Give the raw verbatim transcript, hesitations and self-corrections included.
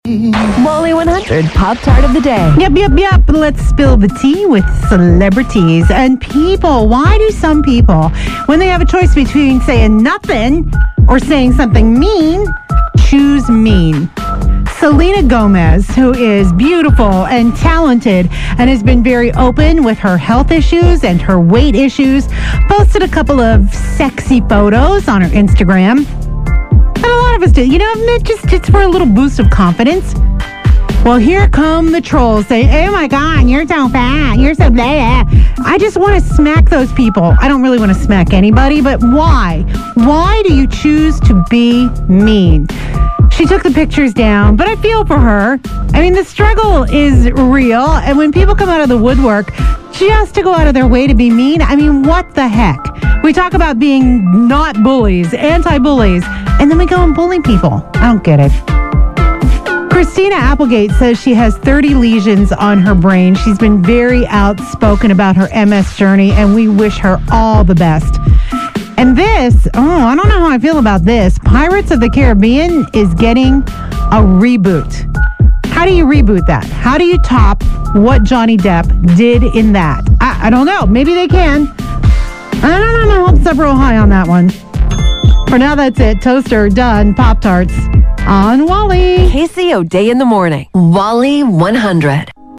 Wally one hundred Pop Tart of the Day. Yep, yep, yep. Let's spill the tea with celebrities and people. Why do some people, when they have a choice between saying nothing or saying something mean, choose mean? Selena Gomez, who is beautiful and talented and has been very open with her health issues and her weight issues, posted a couple of sexy photos on her Instagram. And a lot of us do. You know, it just it's for a little boost of confidence. Well, here come the trolls saying, oh my God, you're so fat. You're so blah. I just want to smack those people. I don't really want to smack anybody, but why? Why do you choose to be mean? She took the pictures down, but I feel for her. I mean, the struggle is real. And when people come out of the woodwork just to go out of their way to be mean, I mean, what the heck? We talk about being not bullies, anti-bullies, and then we go and bully people. I don't get it. Christina Applegate says she has thirty lesions on her brain. She's been very outspoken about her M S journey, and we wish her all the best. And this, oh, I don't know how I feel about this. Pirates of the Caribbean is getting a reboot. How do you reboot that? How do you top what Johnny Depp did in that? I, I don't know. Maybe they can. I don't know. My hopes up real high on that one. For now, that's it. Toaster done. Pop-Tarts on Wally. Casey O'Day in the morning. Wally one hundred.